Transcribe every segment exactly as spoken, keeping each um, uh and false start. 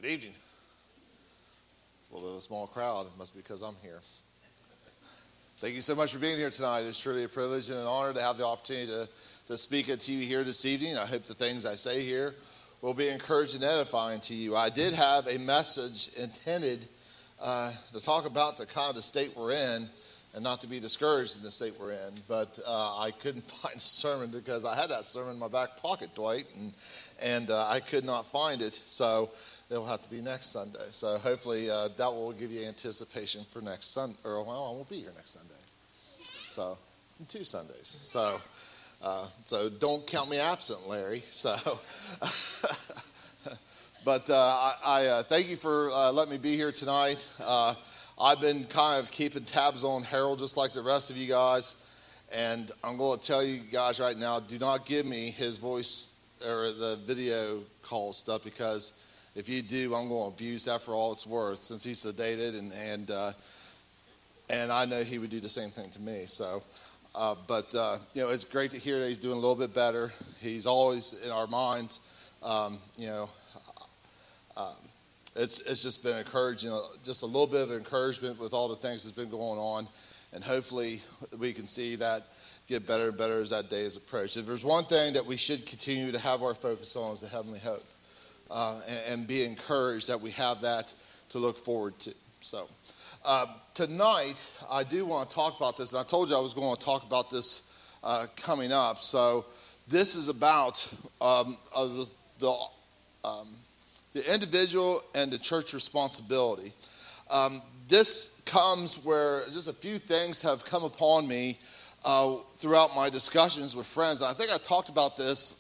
evening. It's a little bit of a small crowd. It must be because I'm here. Thank you so much for being here tonight. It's truly a privilege and an honor to have the opportunity to, to speak to you here this evening. I hope the things I say here will be encouraging and edifying to you. I did have a message intended uh, to talk about the kind of the state we're in and not to be discouraged in the state we're in. But uh, I couldn't find a sermon because I had that sermon in my back pocket, Dwight, and, and uh, I could not find it. So it'll have to be next Sunday. So hopefully uh, that will give you anticipation for next Sunday. Or, well, I won't be here next Sunday. So, in two Sundays. So, uh, so don't count me absent, Larry. So, but uh, I, I uh, thank you for uh, letting me be here tonight. Uh, I've been kind of keeping tabs on Harold just like the rest of you guys. And I'm going to tell you guys right now, do not give me his voice or the video call stuff, because if you do, I'm going to abuse that for all it's worth, since he's sedated, and and uh, and I know he would do the same thing to me. So, uh, but uh, you know, it's great to hear that he's doing a little bit better. He's always in our minds. Um, you know, um, it's it's just been encouraging, just a little bit of encouragement with all the things that's been going on, and hopefully we can see that get better and better as that day is approached. If there's one thing that we should continue to have our focus on, is the heavenly hope. Uh, and, and be encouraged that we have that to look forward to. So uh, tonight, I do want to talk about this, and I told you I was going to talk about this uh, coming up. So this is about um, uh, the um, the individual and the church responsibility. Um, this comes where just a few things have come upon me uh, throughout my discussions with friends. And I think I talked about this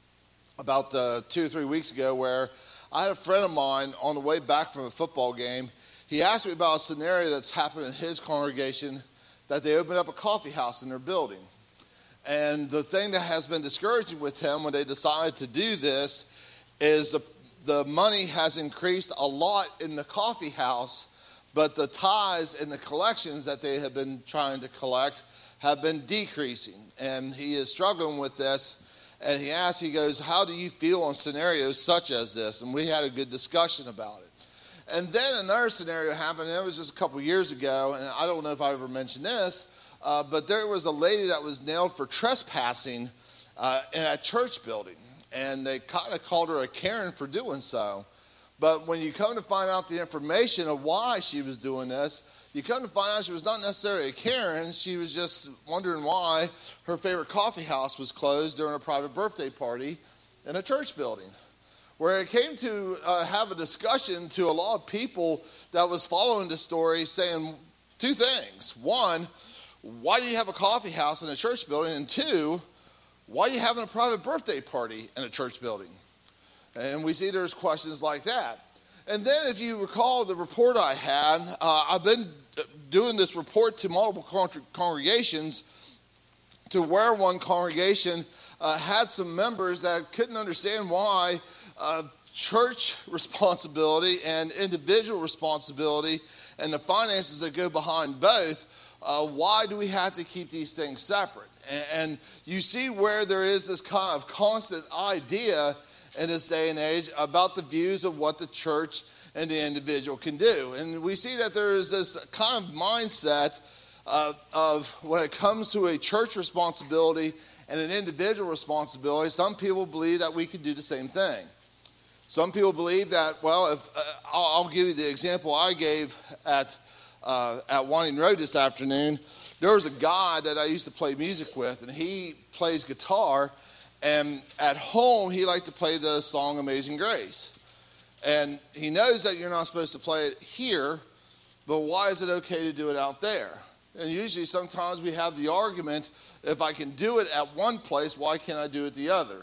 about uh, two or three weeks ago, where I had a friend of mine on the way back from a football game. He asked me about a scenario that's happened in his congregation, that they opened up a coffee house in their building. And the thing that has been discouraging with him when they decided to do this is the, the money has increased a lot in the coffee house, but the tithes and the collections that they have been trying to collect have been decreasing. And he is struggling with this. And he asked, he goes, how do you feel on scenarios such as this? And we had a good discussion about it. And then another scenario happened, and it was just a couple years ago, and I don't know if I ever mentioned this, uh, but there was a lady that was nailed for trespassing uh, in a church building. And they kind of called her a Karen for doing so. But when you come to find out the information of why she was doing this, you come to find out she was not necessarily a Karen. She was just wondering why her favorite coffee house was closed during a private birthday party in a church building. Where it came to uh, have a discussion to a lot of people that was following the story, saying two things. One, why do you have a coffee house in a church building? And two, why are you having a private birthday party in a church building? And we see there's questions like that. And then if you recall the report I had, uh, I've been doing this report to multiple congregations, to where one congregation uh, had some members that couldn't understand why uh, church responsibility and individual responsibility and the finances that go behind both, uh, why do we have to keep these things separate? And, and you see where there is this kind of constant idea in this day and age about the views of what the church and the individual can do. And we see that there is this kind of mindset uh, of when it comes to a church responsibility and an individual responsibility, some people believe that we can do the same thing. Some people believe that, well, if uh, I'll, I'll give you the example I gave at, uh, at Winding Road this afternoon. There was a guy that I used to play music with, and he plays guitar. And at home, he liked to play the song Amazing Grace. And he knows that you're not supposed to play it here, but why is it okay to do it out there? And usually, sometimes we have the argument, if I can do it at one place, why can't I do it the other?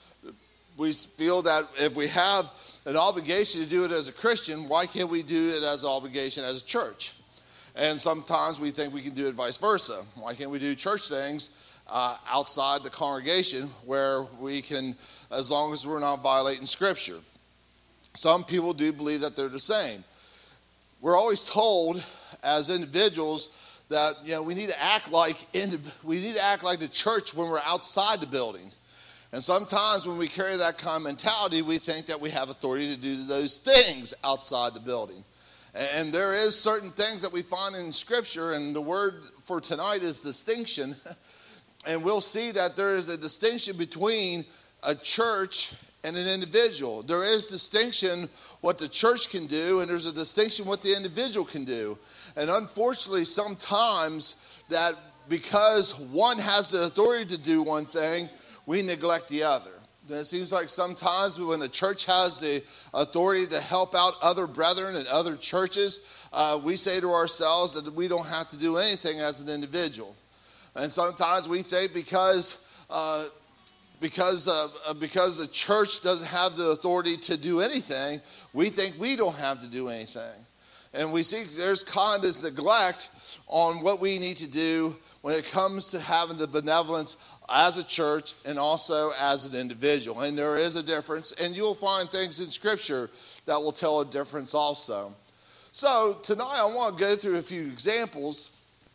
We feel that if we have an obligation to do it as a Christian, why can't we do it as an obligation as a church? And sometimes we think we can do it vice versa. Why can't we do church things Uh, outside the congregation where we can, as long as we're not violating Scripture? Some people do believe that they're the same. We're always told as individuals that, you know, we need to act like indiv- we need to act like the church when we're outside the building. And sometimes when we carry that kind of mentality, we think that we have authority to do those things outside the building. And there is certain things that we find in Scripture, and the word for tonight is distinction. And we'll see that there is a distinction between a church and an individual. There is distinction what the church can do, and there's a distinction what the individual can do. And unfortunately, sometimes that because one has the authority to do one thing, we neglect the other. And it seems like sometimes when the church has the authority to help out other brethren and other churches, uh, we say to ourselves that we don't have to do anything as an individual. And sometimes we think because uh, because uh, because the church doesn't have the authority to do anything, we think we don't have to do anything. And we see there's kind of this neglect on what we need to do when it comes to having the benevolence as a church and also as an individual. And there is a difference, and you'll find things in Scripture that will tell a difference also. So tonight I want to go through a few examples,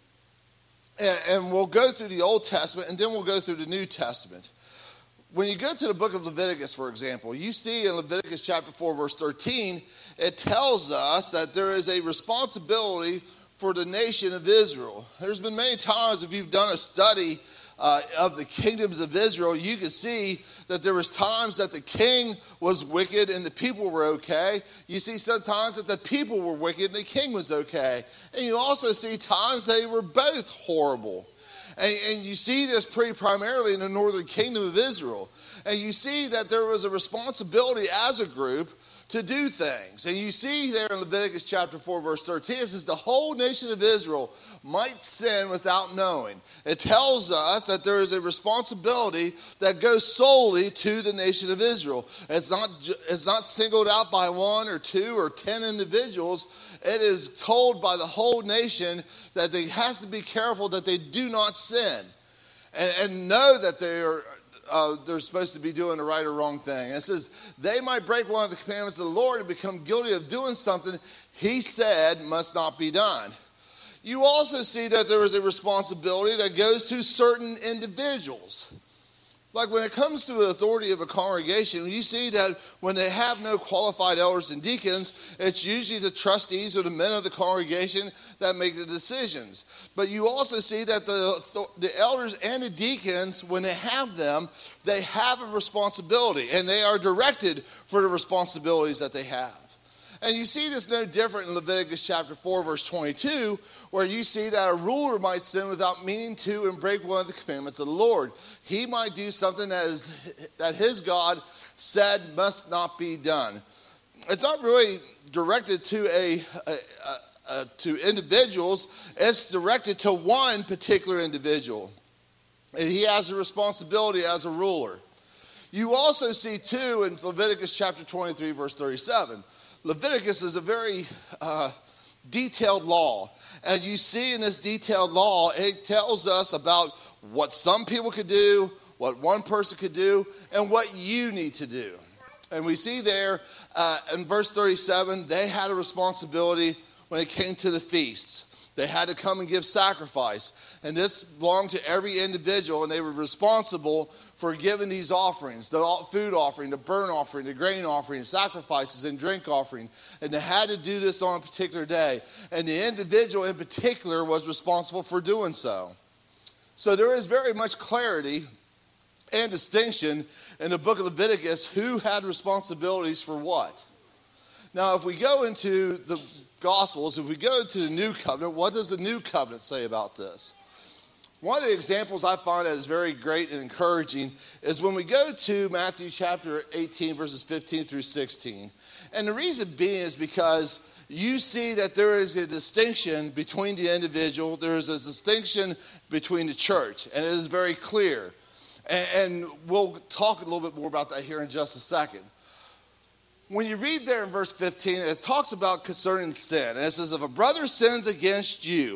and, and we'll go through the Old Testament, and then we'll go through the New Testament. When you go to the book of Leviticus, for example, you see in Leviticus chapter four, verse thirteen, it tells us that there is a responsibility for the nation of Israel. There's been many times, if you've done a study uh, of the kingdoms of Israel, you can see that there was times that the king was wicked and the people were okay. You see sometimes that the people were wicked and the king was okay. And you also see times they were both horrible. And, and you see this pretty primarily in the northern kingdom of Israel. And you see that there was a responsibility as a group to do things. And you see there in Leviticus chapter four, verse thirteen, it says the whole nation of Israel might sin without knowing. It tells us that there is a responsibility that goes solely to the nation of Israel. It's not, it's not singled out by one or two or ten individuals. It is told by the whole nation that they has to be careful that they do not sin and, and know that they are Uh, they're supposed to be doing the right or wrong thing. And it says, they might break one of the commandments of the Lord and become guilty of doing something he said must not be done. You also see that there is a responsibility that goes to certain individuals. Like when it comes to the authority of a congregation, you see that when they have no qualified elders and deacons, it's usually the trustees or the men of the congregation that make the decisions. But you also see that the, the elders and the deacons, when they have them, they have a responsibility, and they are directed for the responsibilities that they have. And you see this no different in Leviticus chapter four, verse twenty-two, where you see that a ruler might sin without meaning to and break one of the commandments of the Lord. He might do something that, is, that his God said must not be done. It's not really directed to a, a, a, a to individuals. It's directed to one particular individual. And he has a responsibility as a ruler. You also see, too, in Leviticus chapter twenty-three, verse thirty-seven, Leviticus is a very uh, detailed law. And you see in this detailed law, it tells us about what some people could do, what one person could do, and what you need to do. And we see there uh, in verse thirty-seven, they had a responsibility when it came to the feasts. They had to come and give sacrifice. And this belonged to every individual, and they were responsible for giving these offerings, the food offering, the burnt offering, the grain offering, sacrifices, and drink offering. And they had to do this on a particular day. And the individual in particular was responsible for doing so. So there is very much clarity and distinction in the book of Leviticus who had responsibilities for what. Now, if we go into the Gospels, if we go to the New Covenant, what does the New Covenant say about this? One of the examples I find that is very great and encouraging is when we go to Matthew chapter eighteen, verses fifteen through sixteen. And the reason being is because you see that there is a distinction between the individual, there is a distinction between the church, and it is very clear. And, and we'll talk a little bit more about that here in just a second. When you read there in verse fifteen, it talks about concerning sin. And it says, if a brother sins against you,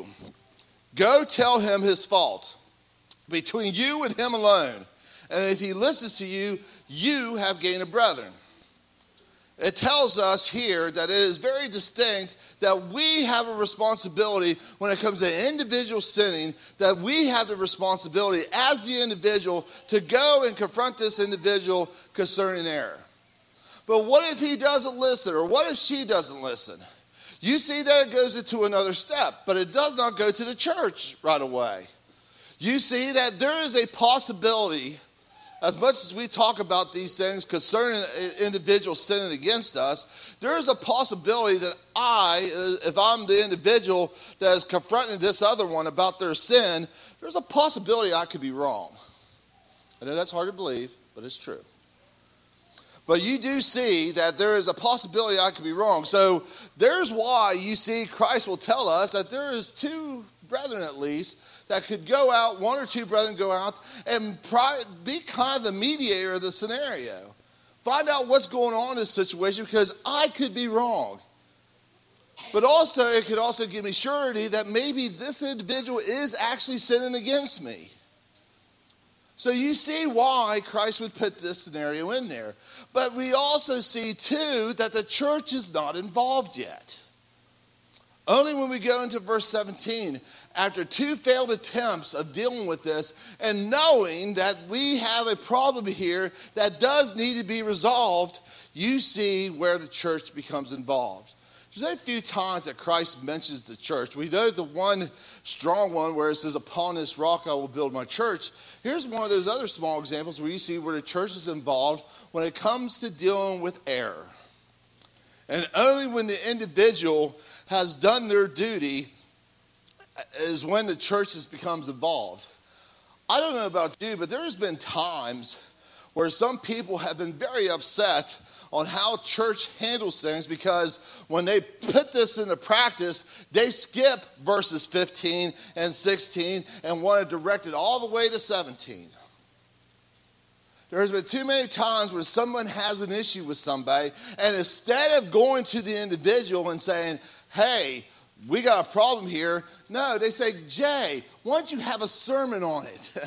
go tell him his fault between you and him alone. And if he listens to you, you have gained a brethren. It tells us here that it is very distinct that we have a responsibility when it comes to individual sinning, that we have the responsibility as the individual to go and confront this individual concerning error. But what if he doesn't listen, or what if she doesn't listen? You see that it goes into another step, but it does not go to the church right away. You see that there is a possibility, as much as we talk about these things concerning individuals sinning against us, there is a possibility that I, if I'm the individual that is confronting this other one about their sin, there's a possibility I could be wrong. I know that's hard to believe, but it's true. But you do see that there is a possibility I could be wrong. So there's why you see Christ will tell us that there is two brethren at least that could go out, one or two brethren go out and be kind of the mediator of the scenario. Find out what's going on in this situation, because I could be wrong. But also, it could also give me surety that maybe this individual is actually sinning against me. So you see why Christ would put this scenario in there. But we also see, too, that the church is not involved yet. Only when we go into verse seventeen, after two failed attempts of dealing with this and knowing that we have a problem here that does need to be resolved, you see where the church becomes involved. There's a few times that Christ mentions the church. We know the one strong one where it says, upon this rock I will build my church. Here's one of those other small examples where you see where the church is involved when it comes to dealing with error. And only when the individual has done their duty is when the church becomes involved. I don't know about you, but there's been times where some people have been very upset on how church handles things, because when they put this into practice, they skip verses fifteen and sixteen and want to direct it all the way to seventeen. There's been too many times where someone has an issue with somebody, and instead of going to the individual and saying, hey, we got a problem here, no, they say, Jay, why don't you have a sermon on it?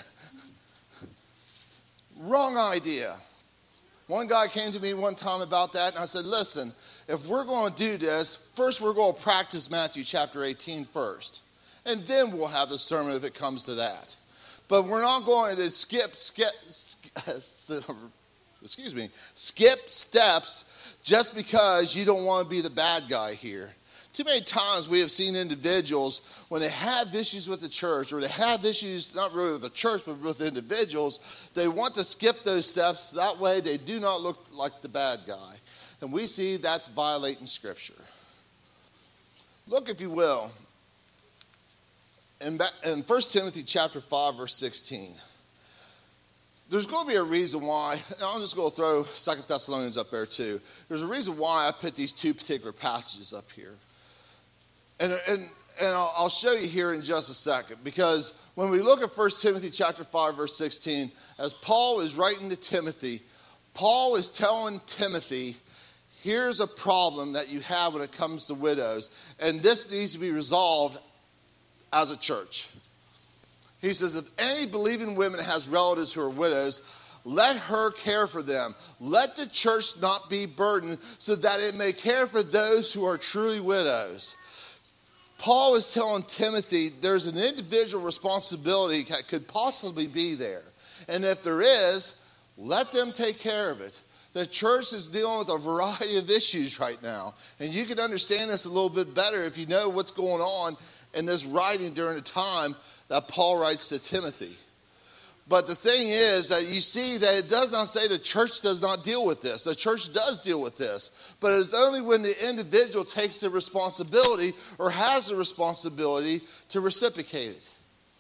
Wrong idea. One guy came to me one time about that, and I said, listen, if we're going to do this, first we're going to practice Matthew chapter eighteen first, and then we'll have the sermon if it comes to that. But we're not going to skip, skip, skip excuse me, skip steps just because you don't want to be the bad guy here. Too many times we have seen individuals, when they have issues with the church, or they have issues not really with the church, but with individuals, they want to skip those steps. That way they do not look like the bad guy. And we see that's violating Scripture. Look, if you will, in, in First Timothy chapter five, verse sixteen. There's going to be a reason why, and I'm just going to throw Second Thessalonians up there too. There's a reason why I put these two particular passages up here. And, and, and I'll, I'll show you here in just a second, because when we look at First Timothy chapter five, verse sixteen, as Paul is writing to Timothy, Paul is telling Timothy, here's a problem that you have when it comes to widows, and this needs to be resolved as a church. He says, if any believing woman has relatives who are widows, let her care for them. Let the church not be burdened, so that it may care for those who are truly widows. Paul is telling Timothy there's an individual responsibility that could possibly be there. And if there is, let them take care of it. The church is dealing with a variety of issues right now. And you can understand this a little bit better if you know what's going on in this writing during the time that Paul writes to Timothy. But the thing is that you see that it does not say the church does not deal with this. The church does deal with this. But it's only when the individual takes the responsibility or has the responsibility to reciprocate it.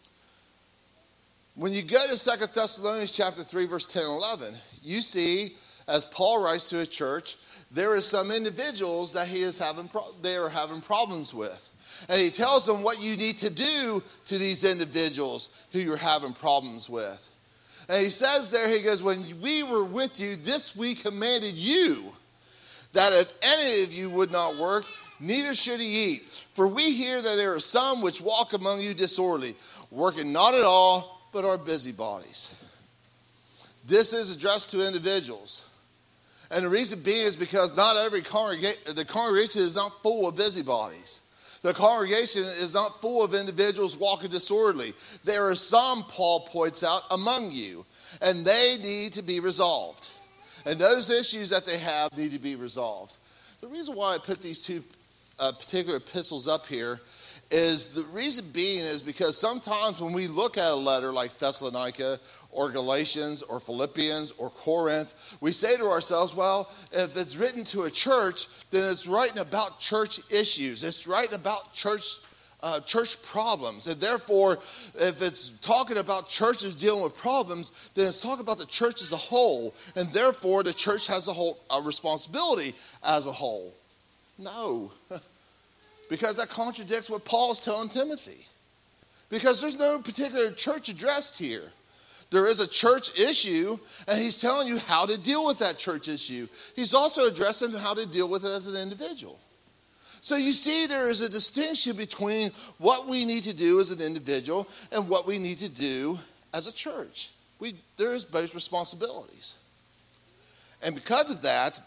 When you go to Second Thessalonians chapter three, verse ten and eleven, you see, as Paul writes to a church, there are some individuals that he is having pro- they are having problems with. And he tells them what you need to do to these individuals who you're having problems with. And he says there, he goes, when we were with you, this we commanded you, that if any of you would not work, neither should he eat. For we hear that there are some which walk among you disorderly, working not at all, but are busybodies. This is addressed to individuals. And the reason being is because not every congregation, the congregation is not full of busybodies. The congregation is not full of individuals walking disorderly. There are some, Paul points out, among you, and they need to be resolved. And those issues that they have need to be resolved. The reason why I put these two uh, particular epistles up here is the reason being is because sometimes when we look at a letter like Thessalonica or Galatians or Philippians or Corinth, we say to ourselves, well, if it's written to a church, then it's writing about church issues. It's writing about church uh, church problems. And therefore, if it's talking about churches dealing with problems, then it's talking about the church as a whole. And therefore, the church has a whole a responsibility as a whole. No. Because that contradicts what Paul's telling Timothy. Because there's no particular church addressed here. There is a church issue, and he's telling you how to deal with that church issue. He's also addressing how to deal with it as an individual. So you see there is a distinction between what we need to do as an individual and what we need to do as a church. We, there is both responsibilities. And because of that,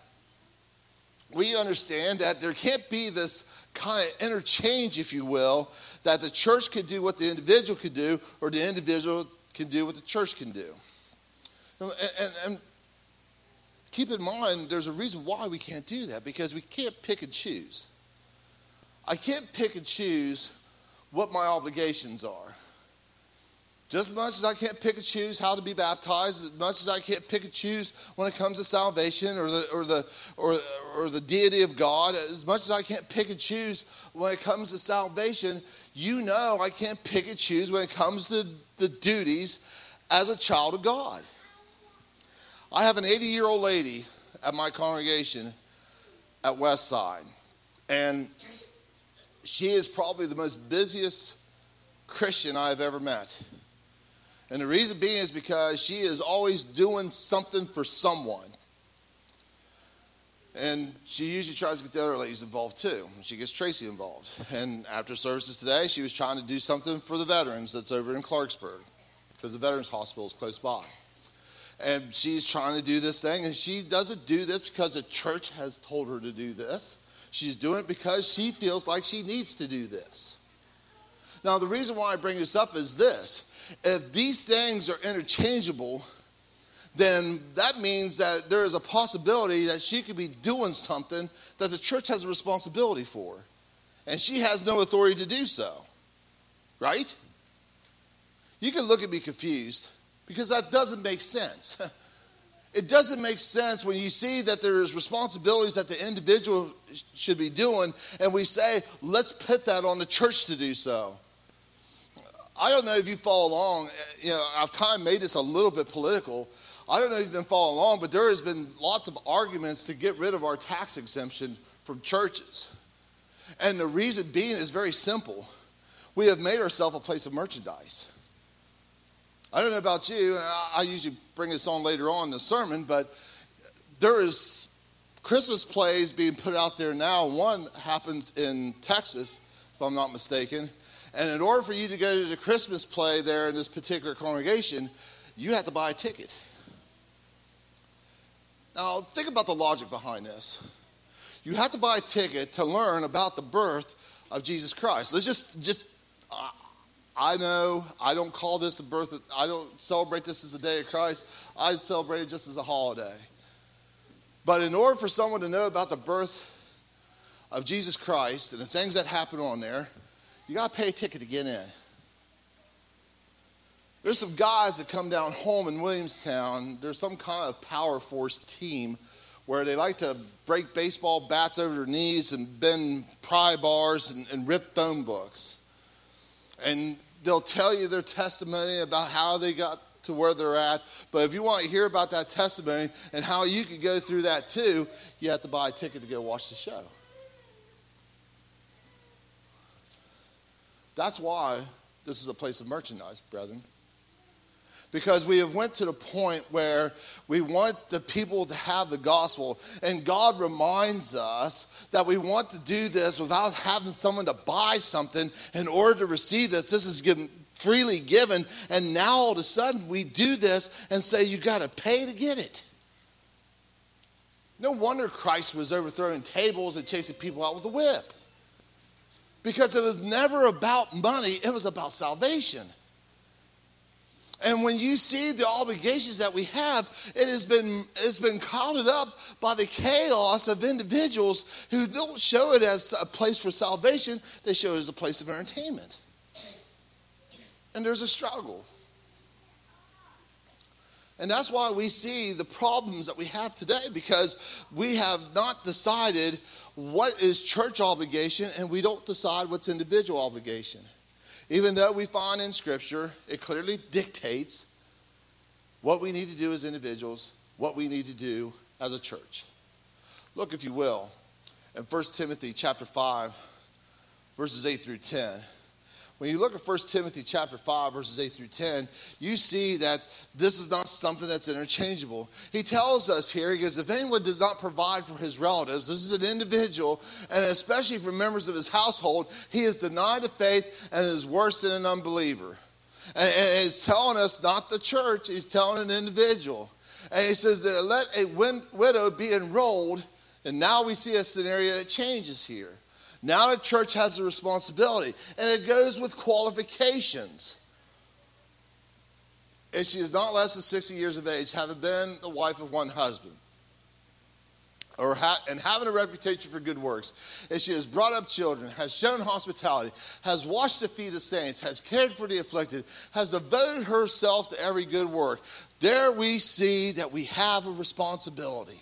we understand that there can't be this kind of interchange, if you will, that the church could do what the individual could do, or the individual can do what the church can do. And, and, and keep in mind, there's a reason why we can't do that, because we can't pick and choose. I can't pick and choose what my obligations are. Just as much as I can't pick and choose how to be baptized, as much as I can't pick and choose when it comes to salvation or the or the or, or the deity of God, as much as I can't pick and choose when it comes to salvation, you know I can't pick and choose when it comes to the duties as a child of God. I have an eighty-year-old lady at my congregation at Westside, and she is probably the most busiest Christian I've ever met. And the reason being is because she is always doing something for someone. And she usually tries to get the other ladies involved too. She gets Tracy involved. And after services today, she was trying to do something for the veterans that's over in Clarksburg, because the Veterans Hospital is close by. And she's trying to do this thing, and she doesn't do this because the church has told her to do this. She's doing it because she feels like she needs to do this. Now, the reason why I bring this up is this. If these things are interchangeable, then that means that there is a possibility that she could be doing something that the church has a responsibility for. And she has no authority to do so. Right? You can look at me confused, because that doesn't make sense. It doesn't make sense when you see that there is responsibilities that the individual should be doing, and we say, let's put that on the church to do so. I don't know if you follow along. You know, I've kind of made this a little bit political. I don't know if you've been following along, but there has been lots of arguments to get rid of our tax exemption from churches. And the reason being is very simple. We have made ourselves a place of merchandise. I don't know about you, and I usually bring this on later on in the sermon, but there is Christmas plays being put out there now. One happens in Texas, if I'm not mistaken. And in order for you to go to the Christmas play there in this particular congregation, you have to buy a ticket. Now, think about the logic behind this. You have to buy a ticket to learn about the birth of Jesus Christ. Let's just, just uh, I know I don't call this the birth of, I don't celebrate this as the day of Christ. I celebrate it just as a holiday. But in order for someone to know about the birth of Jesus Christ and the things that happen on there, you got to pay a ticket to get in. There's some guys that come down home in Williamstown. There's some kind of power force team where they like to break baseball bats over their knees and bend pry bars and, and rip phone books. And they'll tell you their testimony about how they got to where they're at. But if you want to hear about that testimony and how you could go through that too, you have to buy a ticket to go watch the show. That's why this is a place of merchandise, brethren. Because we have went to the point where we want the people to have the gospel. And God reminds us that we want to do this without having someone to buy something in order to receive this. This is given, freely given. And now all of a sudden we do this and say you got to pay to get it. No wonder Christ was overthrowing tables and chasing people out with a whip. Because it was never about money, it was about salvation. And when you see the obligations that we have, it has been, it's been clouded up by the chaos of individuals who don't show it as a place for salvation, they show it as a place of entertainment. And there's a struggle. And that's why we see the problems that we have today, because we have not decided what is church obligation and we don't decide what's individual obligation. Even though we find in Scripture, it clearly dictates what we need to do as individuals, what we need to do as a church. Look, if you will, in First Timothy chapter five, verses eight through ten. When you look at First Timothy chapter five, verses eight through ten, you see that this is not something that's interchangeable. He tells us here, he goes, if anyone does not provide for his relatives, this is an individual, and especially for members of his household, he is denied the faith and is worse than an unbeliever. And, and he's telling us, not the church, he's telling an individual. And he says that let a win- widow be enrolled, and now we see a scenario that changes here. Now the church has a responsibility, and it goes with qualifications. If she is not less than sixty years of age, having been the wife of one husband, or ha- and having a reputation for good works, if she has brought up children, has shown hospitality, has washed the feet of saints, has cared for the afflicted, has devoted herself to every good work, there we see that we have a responsibility.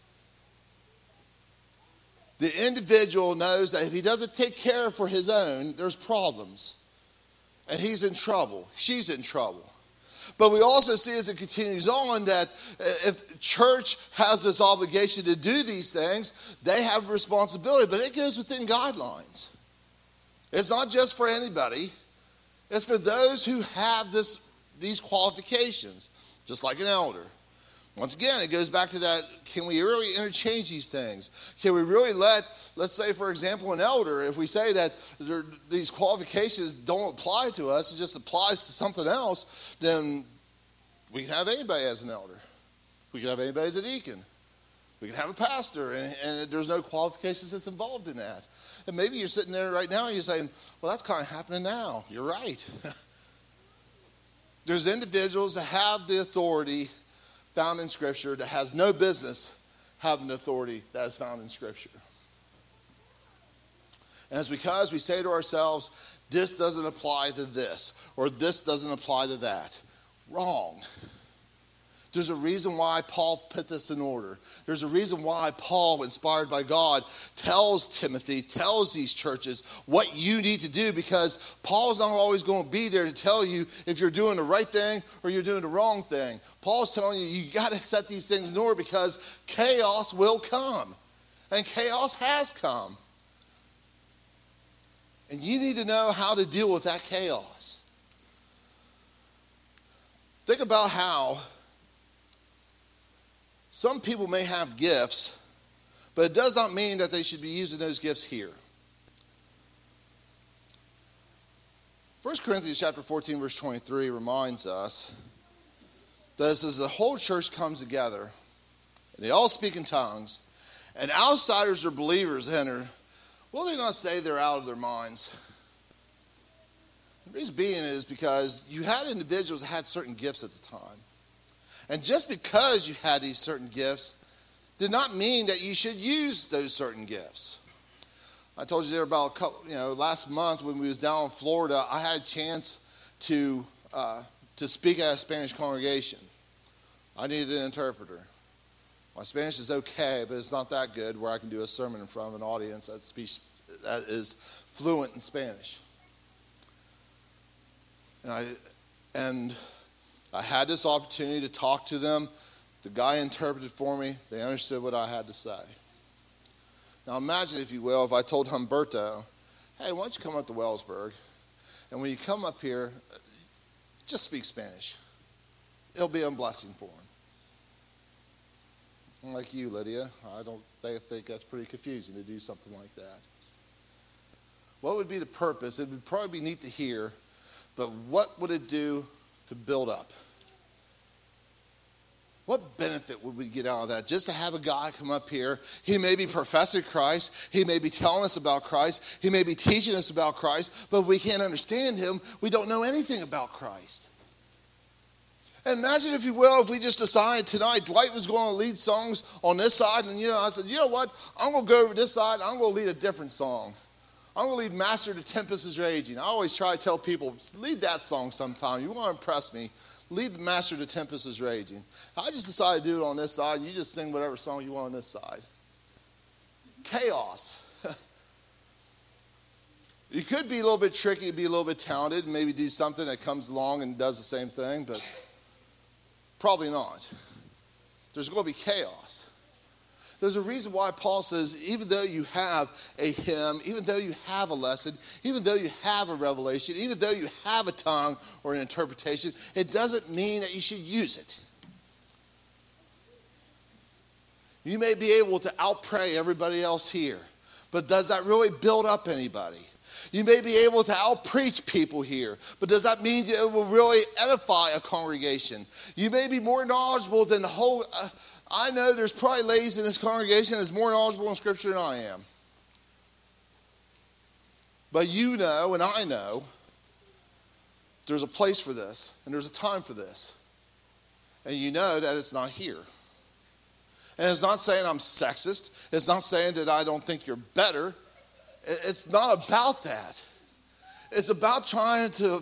The individual knows that if he doesn't take care for his own, there's problems. And he's in trouble. She's in trouble. But we also see as it continues on that if church has this obligation to do these things, they have a responsibility. But it goes within guidelines. It's not just for anybody. It's for those who have this, these qualifications, just like an elder. Once again, it goes back to that, can we really interchange these things? Can we really let, let's say, for example, an elder, if we say that there, these qualifications don't apply to us, it just applies to something else, then we can have anybody as an elder. We can have anybody as a deacon. We can have a pastor, and, and there's no qualifications that's involved in that. And maybe you're sitting there right now and you're saying, well, that's kind of happening now. You're right. There's individuals that have the authority found in Scripture that has no business having the authority that is found in Scripture. And it's because we say to ourselves, this doesn't apply to this, or this doesn't apply to that. Wrong. There's a reason why Paul put this in order. There's a reason why Paul, inspired by God, tells Timothy, tells these churches what you need to do, because Paul's not always going to be there to tell you if you're doing the right thing or you're doing the wrong thing. Paul's telling you, you got to set these things in order because chaos will come. And chaos has come. And you need to know how to deal with that chaos. Think about how some people may have gifts, but it does not mean that they should be using those gifts here. First Corinthians chapter fourteen, verse twenty-three reminds us that it says the whole church comes together, and they all speak in tongues, and outsiders or believers enter. Will they not say they're out of their minds? The reason being is because you had individuals that had certain gifts at the time. And just because you had these certain gifts did not mean that you should use those certain gifts. I told you there about a couple, you know, last month when we was down in Florida, I had a chance to uh, to speak at a Spanish congregation. I needed an interpreter. My Spanish is okay, but it's not that good where I can do a sermon in front of an audience that speaks that is fluent in Spanish. And I and. I had this opportunity to talk to them. The guy interpreted for me. They understood what I had to say. Now imagine, if you will, if I told Humberto, hey, why don't you come up to Wellsburg? And when you come up here, just speak Spanish. It'll be a blessing for him. Like you, Lydia, I don't they think that's pretty confusing to do something like that. What would be the purpose? It would probably be neat to hear, but what would it do to build up? What benefit would we get out of that? Just to have a guy come up here. He may be professing Christ. He may be telling us about Christ. He may be teaching us about Christ. But if we can't understand him, we don't know anything about Christ. And imagine, if you will, if we just decided tonight Dwight was going to lead songs on this side. And, you know, I said, you know what? I'm going to go over this side. I'm going to lead a different song. I'm going to lead Master, the Tempest is Raging. I always try to tell people, lead that song sometime. You want to impress me. Lead the Master, the Tempest is Raging. I just decided to do it on this side. You just sing whatever song you want on this side. Chaos. You could be a little bit tricky, be a little bit talented, and maybe do something that comes along and does the same thing, but probably not. There's going to be chaos. There's a reason why Paul says, even though you have a hymn, even though you have a lesson, even though you have a revelation, even though you have a tongue or an interpretation, it doesn't mean that you should use it. You may be able to outpray everybody else here, but does that really build up anybody? You may be able to outpreach people here, but does that mean it will really edify a congregation? You may be more knowledgeable than the whole... Uh, I know there's probably ladies in this congregation that's more knowledgeable in Scripture than I am. But you know, and I know, there's a place for this, and there's a time for this. And you know that it's not here. And it's not saying I'm sexist. It's not saying that I don't think you're better. It's not about that. It's about trying to,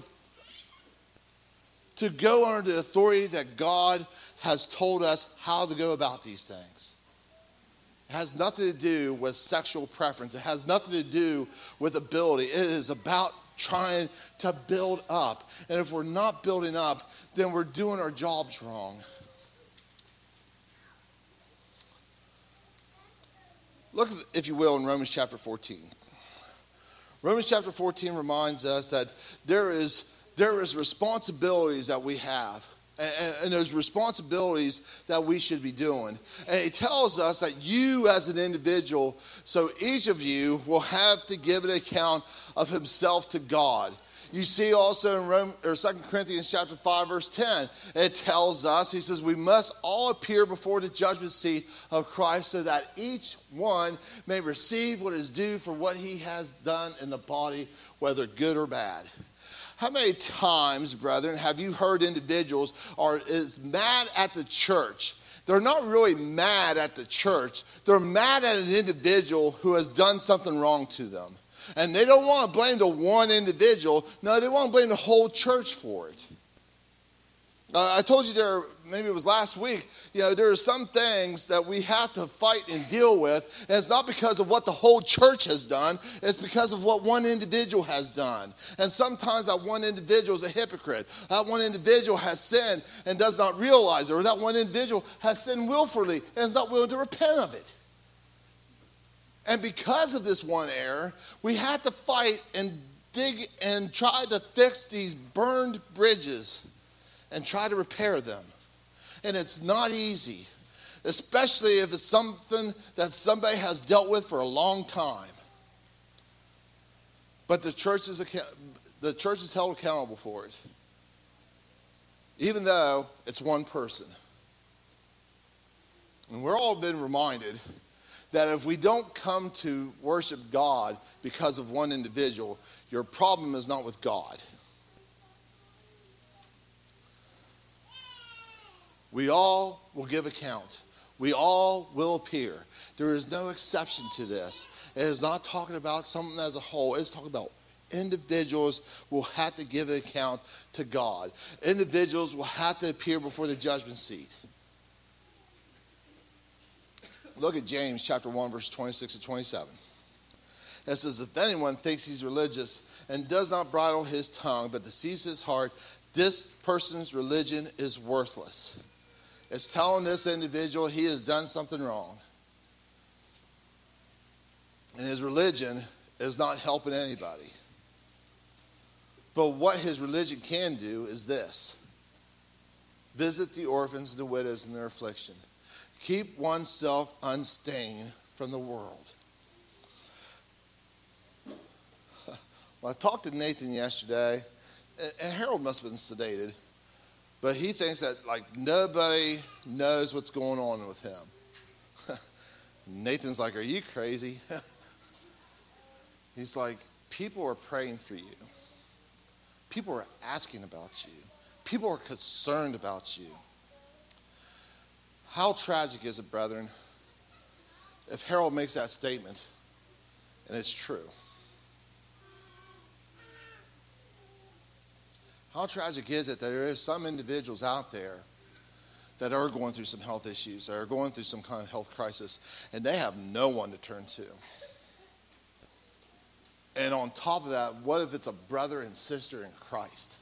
to go under the authority that God has told us how to go about these things. It has nothing to do with sexual preference. It has nothing to do with ability. It is about trying to build up. And if we're not building up, then we're doing our jobs wrong. Look, if you will, in Romans chapter fourteen. Romans chapter fourteen reminds us that there is, there is responsibilities that we have. And, and those responsibilities that we should be doing. And it tells us that you as an individual, so each of you will have to give an account of himself to God. You see also in Rome, or Second Corinthians chapter five, verse ten, it tells us, he says, we must all appear before the judgment seat of Christ so that each one may receive what is due for what he has done in the body, whether good or bad. How many times, brethren, have you heard individuals are is mad at the church? They're not really mad at the church. They're mad at an individual who has done something wrong to them. And they don't want to blame the one individual. No, they want to blame the whole church for it. Uh, I told you there, maybe it was last week, you know, there are some things that we have to fight and deal with. And it's not because of what the whole church has done. It's because of what one individual has done. And sometimes that one individual is a hypocrite. That one individual has sinned and does not realize it. Or that one individual has sinned willfully and is not willing to repent of it. And because of this one error, we had to fight and dig and try to fix these burned bridges and try to repair them. And it's not easy, especially if it's something that somebody has dealt with for a long time. But the church is, the church is held accountable for it, even though it's one person. And we're all been reminded that if we don't come to worship God because of one individual, your problem is not with God. We all will give account. We all will appear. There is no exception to this. It is not talking about something as a whole. It's talking about individuals will have to give an account to God. Individuals will have to appear before the judgment seat. Look at James chapter one, verse twenty-six to twenty-seven. It says, if anyone thinks he's religious and does not bridle his tongue but deceives his heart, this person's religion is worthless. It's telling this individual he has done something wrong. And his religion is not helping anybody. But what his religion can do is this: visit the orphans and the widows in their affliction. Keep oneself unstained from the world. Well, I talked to Nathan yesterday, and Harold must have been sedated. But he thinks that like nobody knows what's going on with him. Nathan's like, are you crazy? He's like, people are praying for you. People are asking about you. People are concerned about you. How tragic is it, brethren, if Harold makes that statement and it's true? How tragic is it that there is some individuals out there that are going through some health issues, that are going through some kind of health crisis, and they have no one to turn to? And on top of that, what if it's a brother and sister in Christ?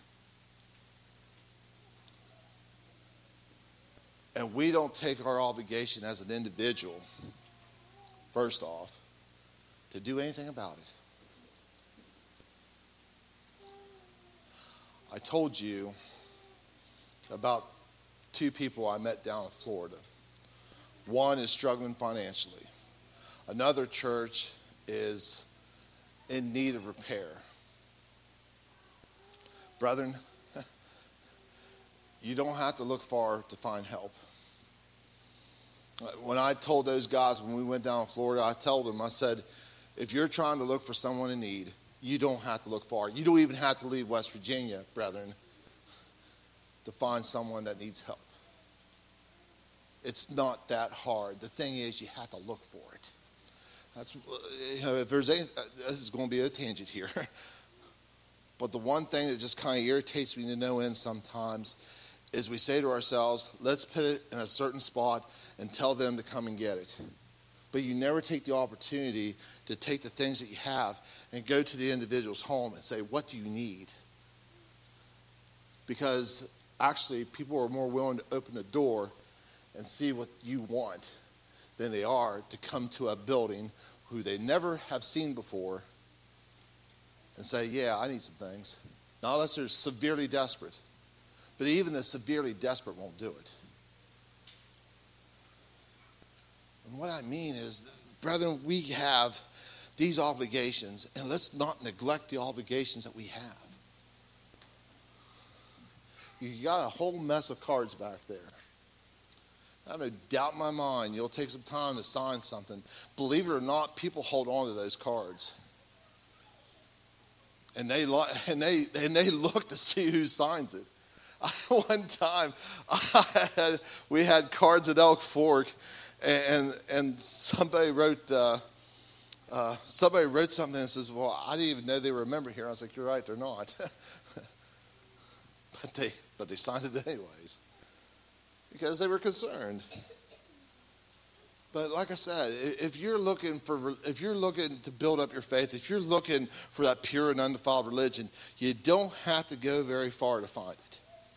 And we don't take our obligation as an individual, first off, to do anything about it. I told you about two people I met down in Florida. One is struggling financially. Another church is in need of repair. Brethren, you don't have to look far to find help. When I told those guys when we went down to Florida, I told them, I said, if you're trying to look for someone in need, you don't have to look far. You don't even have to leave West Virginia, brethren, to find someone that needs help. It's not that hard. The thing is, you have to look for it. That's, you know, if there's any, this is going to be a tangent here. But the one thing that just kind of irritates me to no end sometimes is we say to ourselves, let's put it in a certain spot and tell them to come and get it. But you never take the opportunity to take the things that you have and go to the individual's home and say, what do you need? Because actually, people are more willing to open the door and see what you want than they are to come to a building who they never have seen before and say, yeah, I need some things. Not unless they're severely desperate. But even the severely desperate won't do it. And what I mean is, brethren, we have these obligations, and let's not neglect the obligations that we have. You got a whole mess of cards back there. I have no doubt in my mind you'll take some time to sign something. Believe it or not, people hold on to those cards. And they and they and they look to see who signs it. One time, I had, we had cards at Elk Fork, and and somebody wrote uh, uh, somebody wrote something and says, "Well, I didn't even know they were a member here." I was like, "You're right, they're not." but they but they signed it anyways because they were concerned. But like I said, if you're looking for, if you're looking to build up your faith, if you're looking for that pure and undefiled religion, you don't have to go very far to find it.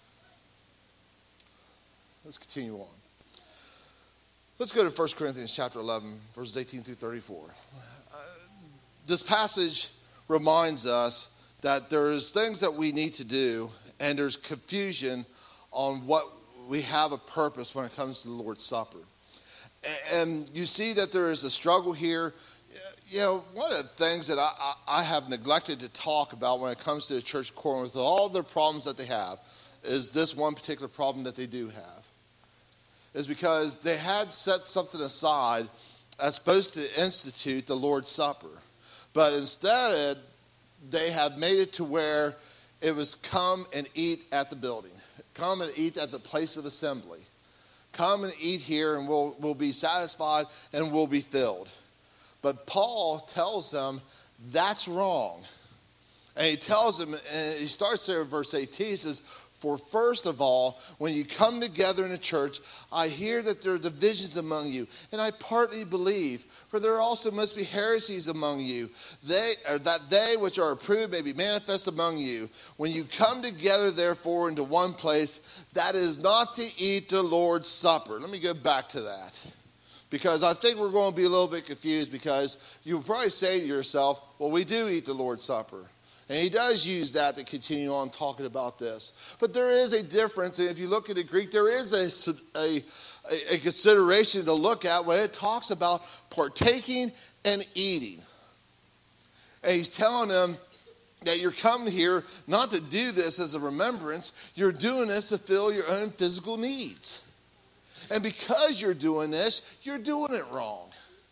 Let's continue on. Let's go to First Corinthians chapter eleven, verses eighteen through thirty-four. Uh, this passage reminds us that there's things that we need to do, and there's confusion on what we have a purpose when it comes to the Lord's Supper. And you see that there is a struggle here. You know, one of the things that I, I, I have neglected to talk about when it comes to the church of Corinth, with all the problems that they have, is this one particular problem that they do have. Is because they had set something aside as supposed to institute the Lord's Supper. But instead, they have made it to where it was come and eat at the building. Come and eat at the place of assembly. Come and eat here and we'll, we'll be satisfied and we'll be filled. But Paul tells them that's wrong. And he tells them, and he starts there in verse eighteen, he says, for first of all, when you come together in a church, I hear that there are divisions among you, and I partly believe, for there also must be heresies among you, they or that they which are approved may be manifest among you. When you come together, therefore, into one place, that is not to eat the Lord's Supper. Let me go back to that, because I think we're going to be a little bit confused, because you'll probably say to yourself, well, we do eat the Lord's Supper. And he does use that to continue on talking about this. But there is a difference. And if you look at the Greek, there is a, a, a consideration to look at when it talks about partaking and eating. And he's telling them that you're coming here not to do this as a remembrance. You're doing this to fill your own physical needs. And because you're doing this, you're doing it wrong.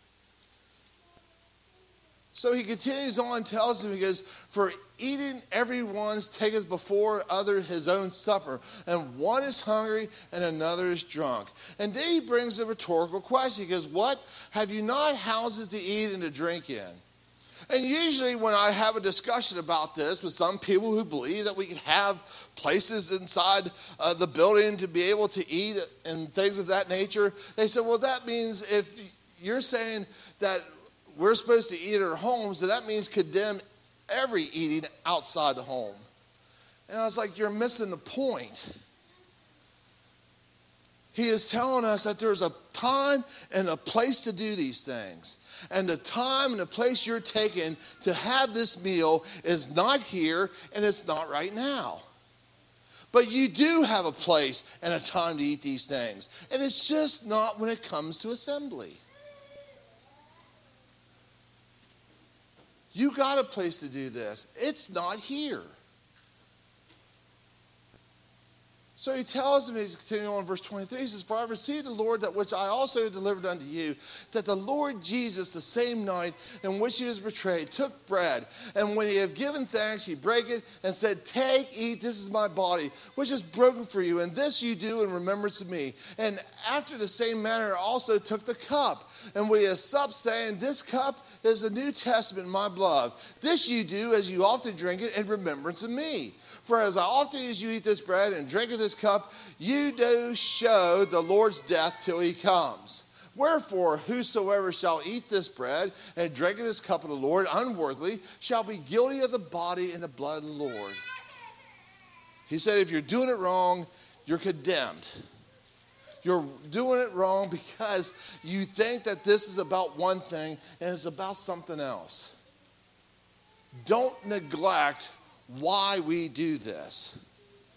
So he continues on and tells him, he goes, for eating everyone's taketh before other his own supper, and one is hungry and another is drunk. And then he brings a rhetorical question. He goes, what? Have you not houses to eat and to drink in? And usually when I have a discussion about this with some people who believe that we can have places inside uh, the building to be able to eat and things of that nature, they say, well, that means if you're saying that we're supposed to eat at our homes, so that means condemn every eating outside the home. And I was like, you're missing the point. He is telling us that there's a time and a place to do these things. And the time and the place you're taking to have this meal is not here and it's not right now. But you do have a place and a time to eat these things. And it's just not when it comes to assembly. You got a place to do this. It's not here. So he tells him, he's continuing on in verse twenty-three, he says, for I have received the Lord that which I also delivered unto you, that the Lord Jesus, the same night in which he was betrayed, took bread, and when he had given thanks, he brake it and said, take, eat, this is my body, which is broken for you, and this you do in remembrance of me. And after the same manner also took the cup, and when he had supped, saying, this cup is the New Testament in my blood. This you do as you often drink it in remembrance of me. For as often as you eat this bread and drink of this cup, you do show the Lord's death till he comes. Wherefore, whosoever shall eat this bread and drink of this cup of the Lord unworthily shall be guilty of the body and the blood of the Lord. He said, if you're doing it wrong, you're condemned. You're doing it wrong because you think that this is about one thing and it's about something else. Don't neglect why we do this.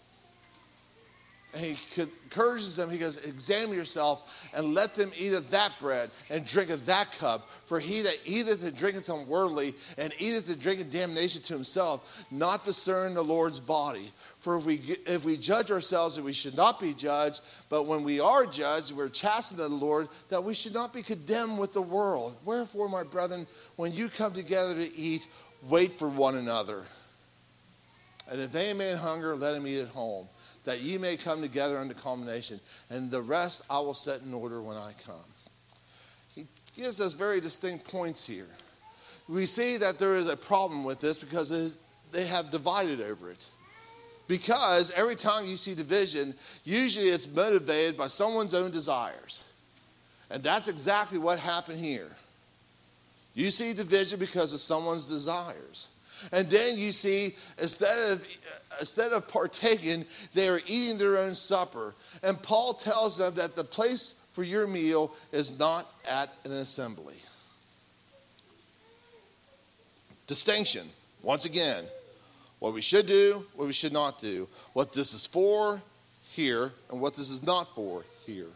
And he encourages them, he goes, examine yourself and let them eat of that bread and drink of that cup. For he that eateth and drinketh unworthily and eateth and drinketh damnation to himself, not discern the Lord's body. For if we, if we judge ourselves, that we should not be judged, but when we are judged, we're chastened of the Lord, that we should not be condemned with the world. Wherefore, my brethren, when you come together to eat, wait for one another. And if any man hunger, let him eat at home, that ye may come together unto culmination. And the rest I will set in order when I come. He gives us very distinct points here. We see that there is a problem with this because they have divided over it. Because every time you see division, usually it's motivated by someone's own desires. And that's exactly what happened here. You see division because of someone's desires. And then you see, instead of, instead of partaking, they are eating their own supper. And Paul tells them that the place for your meal is not at an assembly. Distinction, once again, what we should do, what we should not do, what this is for here, and what this is not for here.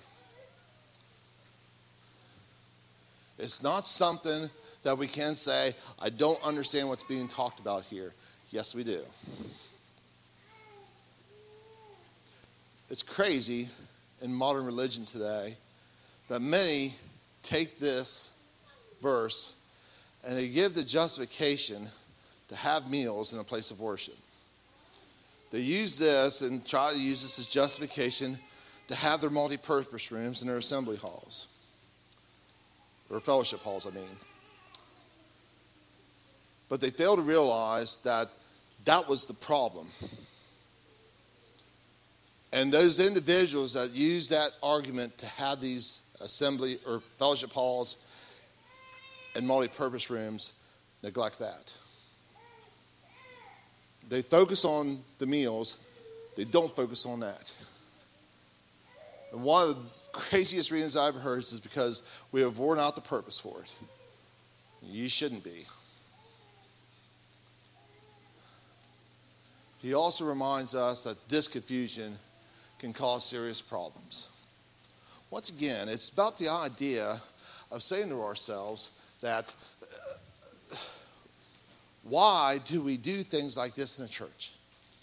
It's not something that we can say, I don't understand what's being talked about here. Yes, we do. It's crazy in modern religion today that many take this verse and they give the justification to have meals in a place of worship. They use this and try to use this as justification to have their multi-purpose rooms in their assembly halls. Or fellowship halls, I mean. But they fail to realize that that was the problem. And those individuals that use that argument to have these assembly or fellowship halls and multi-purpose rooms neglect that. They focus on the meals. They don't focus on that. And one of the craziest reasons I've heard is because we have worn out the purpose for it. You shouldn't be. He also reminds us that this confusion can cause serious problems. Once again, it's about the idea of saying to ourselves that uh, why do we do things like this in the church?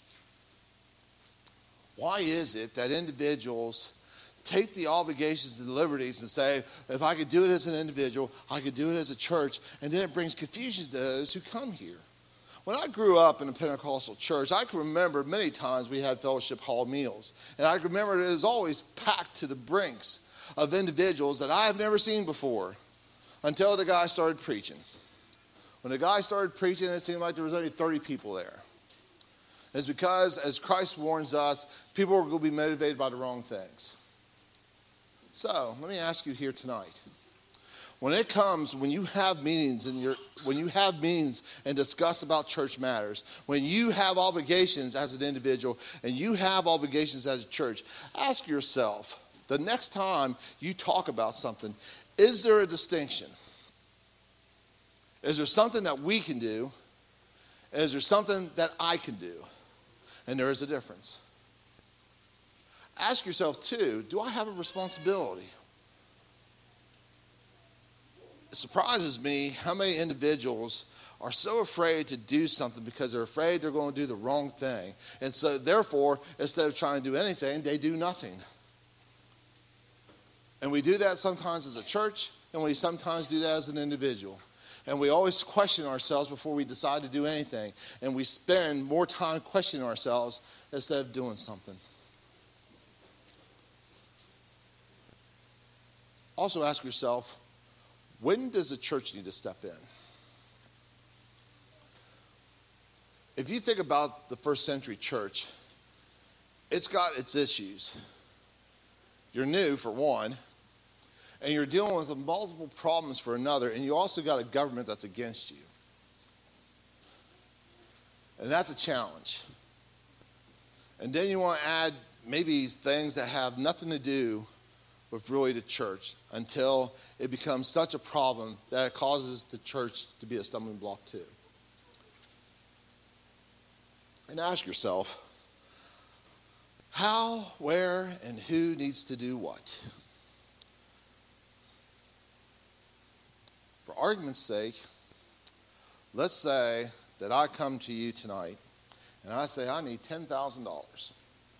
Why is it that individuals take the obligations and the liberties and say, if I could do it as an individual, I could do it as a church, and then it brings confusion to those who come here? When I grew up in a Pentecostal church, I can remember many times we had fellowship hall meals. And I remember it was always packed to the brinks of individuals that I have never seen before until the guy started preaching. When the guy started preaching, it seemed like there was only thirty people there. It's because, as Christ warns us, people are going to be motivated by the wrong things. So, let me ask you here tonight. When it comes, when you have meetings and your, when you have meetings and discuss about church matters, when you have obligations as an individual and you have obligations as a church, ask yourself, the next time you talk about something, is there a distinction? Is there something that we can do? Is there something that I can do? And there is a difference. Ask yourself too, do I have a responsibility? It surprises me how many individuals are so afraid to do something because they're afraid they're going to do the wrong thing. And so therefore, instead of trying to do anything, they do nothing. And we do that sometimes as a church, and we sometimes do that as an individual. And we always question ourselves before we decide to do anything. And we spend more time questioning ourselves instead of doing something. Also ask yourself, when does the church need to step in? If you think about the first century church, it's got its issues. You're new, for one, and you're dealing with multiple problems for another, and you also got a government that's against you. And that's a challenge. And then you want to add maybe things that have nothing to do with really the church until it becomes such a problem that it causes the church to be a stumbling block too. And ask yourself, how, where, and who needs to do what? For argument's sake, let's say that I come to you tonight and I say I need ten thousand dollars.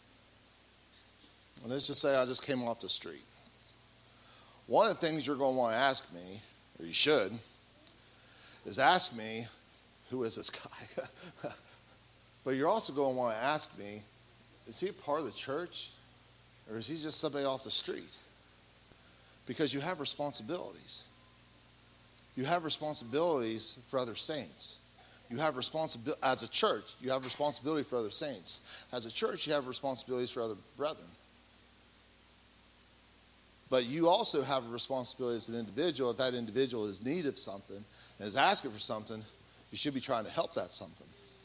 And let's just say I just came off the street. One of the things you're going to want to ask me, or you should, is ask me, who is this guy? But you're also going to want to ask me, is he a part of the church, or is he just somebody off the street? Because you have responsibilities. You have responsibilities for other saints. You have responsibility as a church. You have responsibility for other saints. As a church, you have responsibilities for other brethren. But you also have a responsibility as an individual. If that individual is in need of something and is asking for something, you should be trying to help that something.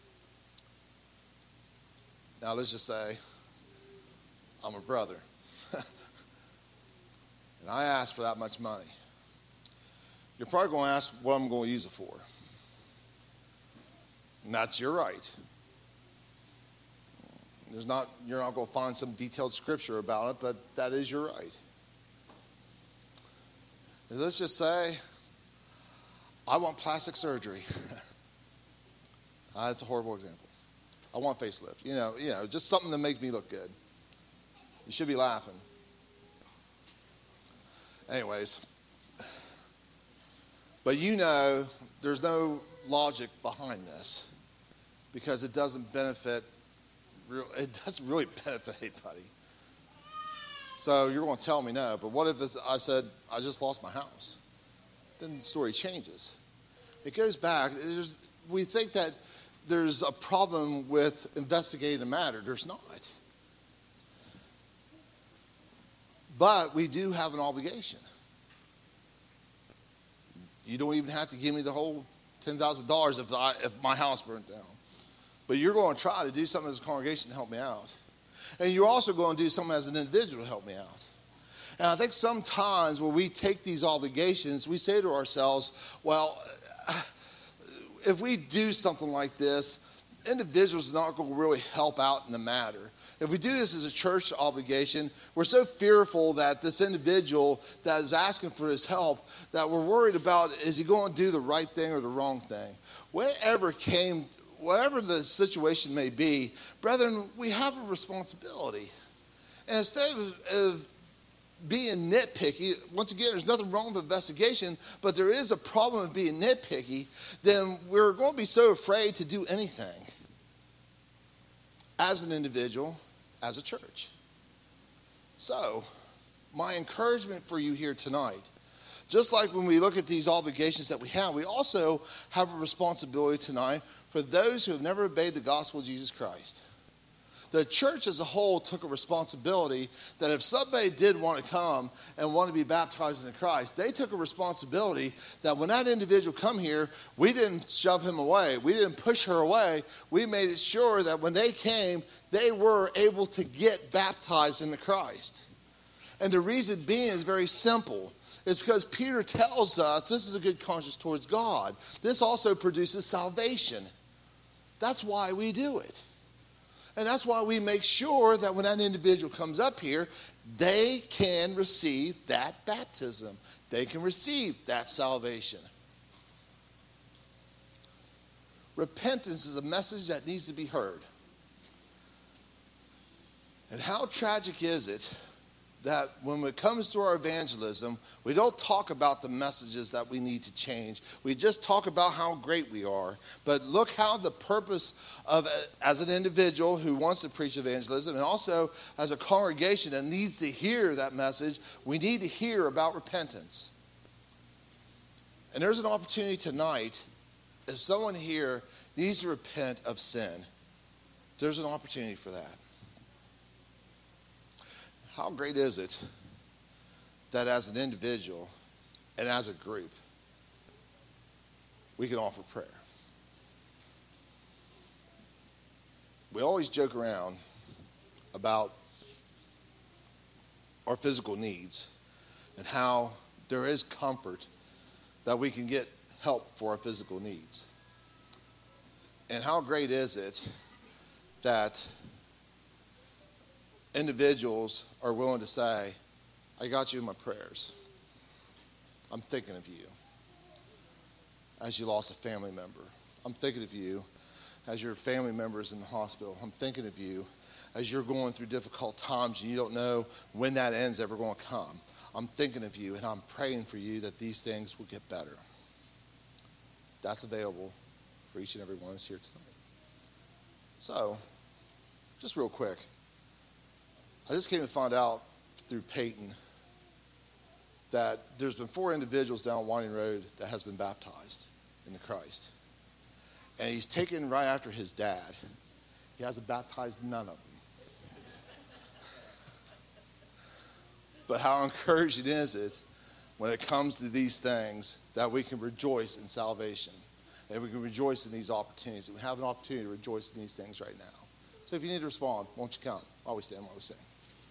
Now, let's just say I'm a brother. And I ask for that much money. You're probably going to ask what I'm going to use it for. And that's your right. There's not, you're not going to find some detailed scripture about it, but that is your right. And let's just say, I want plastic surgery. uh, that's a horrible example. I want facelift. You know, you know, just something to make me look good. You should be laughing. Anyways. But you know, there's no logic behind this because it doesn't benefit, it doesn't really benefit anybody. So you're going to tell me no, but what if it's, I said, I just lost my house? Then the story changes. It goes back. There's, we think that there's a problem with investigating a matter. There's not. But we do have an obligation. You don't even have to give me the whole ten thousand dollars if, I, if my house burnt down. But you're going to try to do something as a congregation to help me out. And you're also going to do something as an individual to help me out. And I think sometimes when we take these obligations, we say to ourselves, well, if we do something like this, individuals is not going to really help out in the matter. If we do this as a church obligation, we're so fearful that this individual that is asking for his help, that we're worried about, is he going to do the right thing or the wrong thing? Whatever came, whatever the situation may be, brethren, we have a responsibility. And instead of, of being nitpicky, once again, there's nothing wrong with investigation, but there is a problem of being nitpicky, then we're going to be so afraid to do anything as an individual, as a church. So, my encouragement for you here tonight, just like when we look at these obligations that we have, we also have a responsibility tonight for those who have never obeyed the gospel of Jesus Christ. The church as a whole took a responsibility that if somebody did want to come and want to be baptized into Christ, they took a responsibility that when that individual come here, we didn't shove him away. We didn't push her away. We made it sure that when they came, they were able to get baptized into Christ. And the reason being is very simple. It's because Peter tells us this is a good conscience towards God. This also produces salvation. That's why we do it. And that's why we make sure that when that individual comes up here, they can receive that baptism. They can receive that salvation. Repentance is a message that needs to be heard. And how tragic is it that when it comes to our evangelism, we don't talk about the messages that we need to change. We just talk about how great we are. But look how the purpose of, as an individual who wants to preach evangelism, and also as a congregation that needs to hear that message, we need to hear about repentance. And there's an opportunity tonight, if someone here needs to repent of sin, there's an opportunity for that. How great is it that as an individual and as a group, we can offer prayer? We always joke around about our physical needs and how there is comfort that we can get help for our physical needs. And how great is it that individuals are willing to say, I got you in my prayers. I'm thinking of you as you lost a family member. I'm thinking of you as your family member is in the hospital. I'm thinking of you as you're going through difficult times and you don't know when that end's ever going to come. I'm thinking of you and I'm praying for you that these things will get better. That's available for each and every one of us here tonight. So, just real quick, I just came to find out through Peyton that there's been four individuals down Winding Road that has been baptized into Christ. And he's taken right after his dad. He hasn't baptized none of them. But how encouraging is it when it comes to these things that we can rejoice in salvation and we can rejoice in these opportunities. We have an opportunity to rejoice in these things right now. So if you need to respond, won't you come while we stand, while we sing.